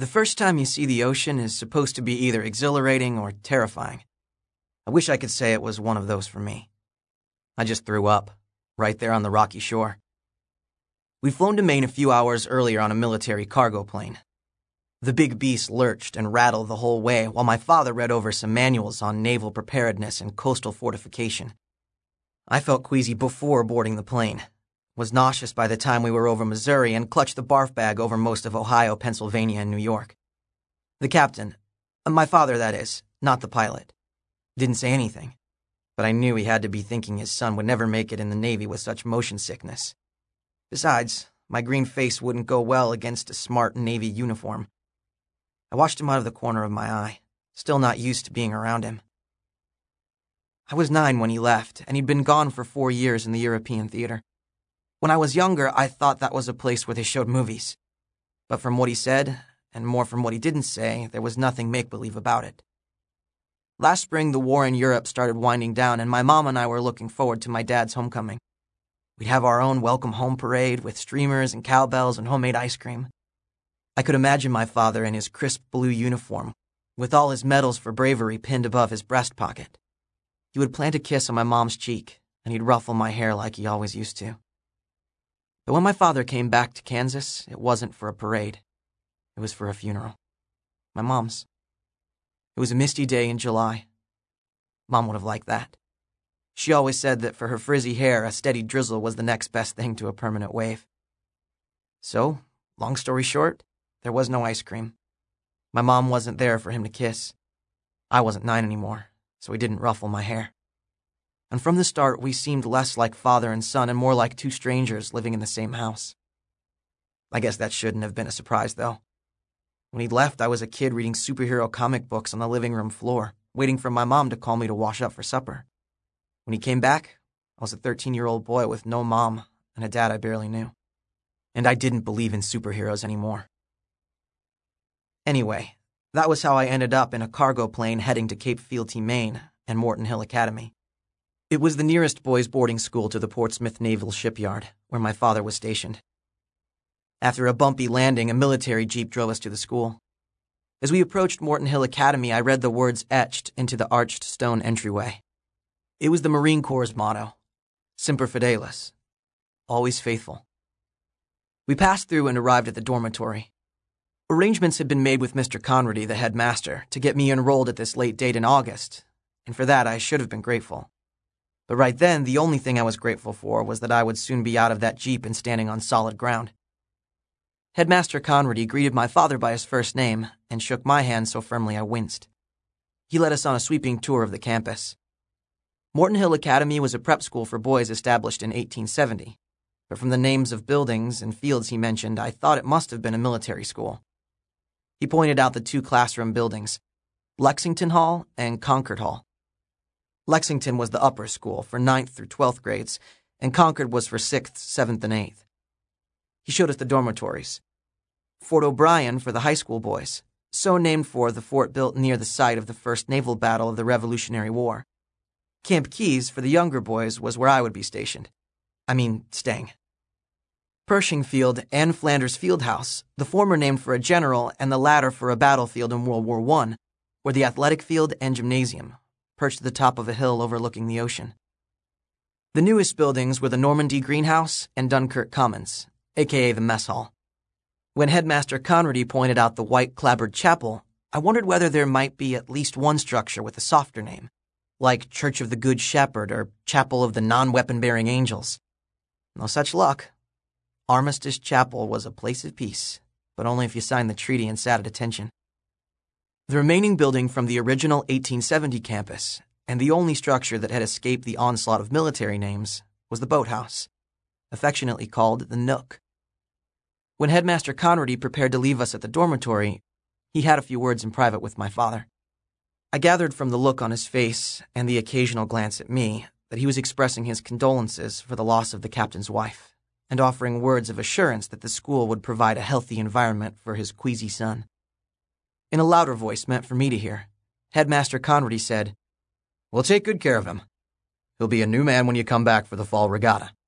The first time you see the ocean is supposed to be either exhilarating or terrifying. I wish I could say it was one of those for me. I just threw up, right there on the rocky shore. We'd flown to Maine a few hours earlier on a military cargo plane. The big beast lurched and rattled the whole way while my father read over some manuals on naval preparedness and coastal fortification. I felt queasy before boarding the plane, was nauseous by the time we were over Missouri, and clutched the barf bag over most of Ohio, Pennsylvania, and New York. The captain, my father that is, not the pilot, didn't say anything, but I knew he had to be thinking his son would never make it in the Navy with such motion sickness. Besides, my green face wouldn't go well against a smart Navy uniform. I watched him out of the corner of my eye, still not used to being around him. I was 9 when he left, and he'd been gone for 4 years in the European theater. When I was younger, I thought that was a place where they showed movies. But from what he said, and more from what he didn't say, there was nothing make-believe about it. Last spring, the war in Europe started winding down, and my mom and I were looking forward to my dad's homecoming. We'd have our own welcome home parade with streamers and cowbells and homemade ice cream. I could imagine my father in his crisp blue uniform, with all his medals for bravery pinned above his breast pocket. He would plant a kiss on my mom's cheek, and he'd ruffle my hair like he always used to. But when my father came back to Kansas, it wasn't for a parade. It was for a funeral. My mom's. It was a misty day in July. Mom would have liked that. She always said that for her frizzy hair, a steady drizzle was the next best thing to a permanent wave. So, long story short, there was no ice cream. My mom wasn't there for him to kiss. I wasn't 9 anymore, so he didn't ruffle my hair. And from the start, we seemed less like father and son and more like 2 strangers living in the same house. I guess that shouldn't have been a surprise, though. When he'd left, I was a kid reading superhero comic books on the living room floor, waiting for my mom to call me to wash up for supper. When he came back, I was a 13-year-old boy with no mom and a dad I barely knew. And I didn't believe in superheroes anymore. Anyway, that was how I ended up in a cargo plane heading to Cape Fealty, Maine, and Morton Hill Academy. It was the nearest boys' boarding school to the Portsmouth Naval Shipyard, where my father was stationed. After a bumpy landing, a military jeep drove us to the school. As we approached Morton Hill Academy, I read the words etched into the arched stone entryway. It was the Marine Corps' motto, Semper Fidelis, always faithful. We passed through and arrived at the dormitory. Arrangements had been made with Mr. Conrady, the headmaster, to get me enrolled at this late date in August, and for that I should have been grateful. But right then, the only thing I was grateful for was that I would soon be out of that jeep and standing on solid ground. Headmaster Conrady greeted my father by his first name and shook my hand so firmly I winced. He led us on a sweeping tour of the campus. Morton Hill Academy was a prep school for boys established in 1870, but from the names of buildings and fields he mentioned, I thought it must have been a military school. He pointed out the 2 classroom buildings, Lexington Hall and Concord Hall. Lexington was the upper school for 9th through 12th grades, and Concord was for 6th, 7th, and 8th. He showed us the dormitories. Fort O'Brien for the high school boys, so named for the fort built near the site of the first naval battle of the Revolutionary War. Camp Keys for the younger boys was where I would be stationed. Staying. Pershing Field and Flanders Fieldhouse, the former named for a general and the latter for a battlefield in World War I, were the athletic field and gymnasium, perched at the top of a hill overlooking the ocean. The newest buildings were the Normandy Greenhouse and Dunkirk Commons, a.k.a. the mess hall. When Headmaster Conrady pointed out the white clapboard chapel, I wondered whether there might be at least one structure with a softer name, like Church of the Good Shepherd or Chapel of the Non-Weapon-Bearing Angels. No such luck. Armistice Chapel was a place of peace, but only if you signed the treaty and sat at attention. The remaining building from the original 1870 campus, and the only structure that had escaped the onslaught of military names, was the boathouse, affectionately called the Nook. When Headmaster Conrady prepared to leave us at the dormitory, he had a few words in private with my father. I gathered from the look on his face and the occasional glance at me that he was expressing his condolences for the loss of the captain's wife and offering words of assurance that the school would provide a healthy environment for his queasy son. In a louder voice meant for me to hear, Headmaster Conrady said, "We'll take good care of him. He'll be a new man when you come back for the fall regatta."